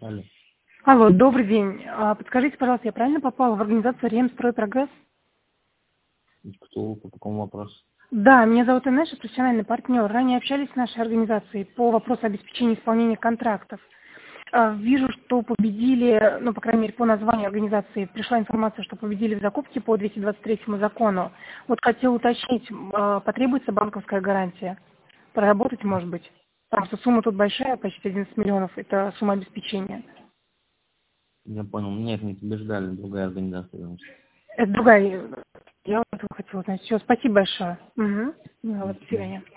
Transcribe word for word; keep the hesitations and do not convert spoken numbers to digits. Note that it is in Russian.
Алло. Алло, добрый день. А, Подскажите, пожалуйста, я правильно попала в организацию Ремстройпрогресс? Кто вы, по какому вопросу? Да, меня зовут Инесса, профессиональный партнер. Ранее общались с нашей организацией по вопросу обеспечения исполнения контрактов. А, Вижу, что победили, ну, по крайней мере, по названию организации пришла информация, что победили в закупке по двести двадцать третьему закону. Вот хотела уточнить, а, потребуется банковская гарантия? Проработать, может быть? Потому что сумма тут большая, почти одиннадцать миллионов, это сумма обеспечения. Я понял. Нет, не побеждали, другая организация. Это другая. Я вот этого хотела узнать. Все, спасибо большое. Угу. Ну, вот, до Мгм. свидания.